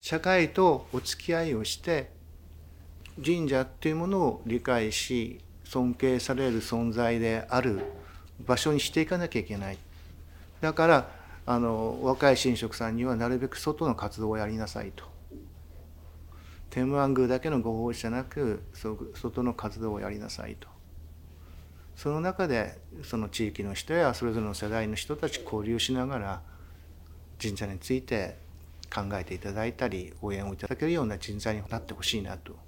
社会とお付き合いをして神社っていうものを理解し尊敬される存在である場所にしていかなきゃいけない。だから若い神職さんにはなるべく外の活動をやりなさいと。天満宮だけのご奉仕じゃなく外の活動をやりなさいと。その中でその地域の人やそれぞれの世代の人たち交流しながら神社について考えていただいたり応援をいただけるような人材になってほしいなと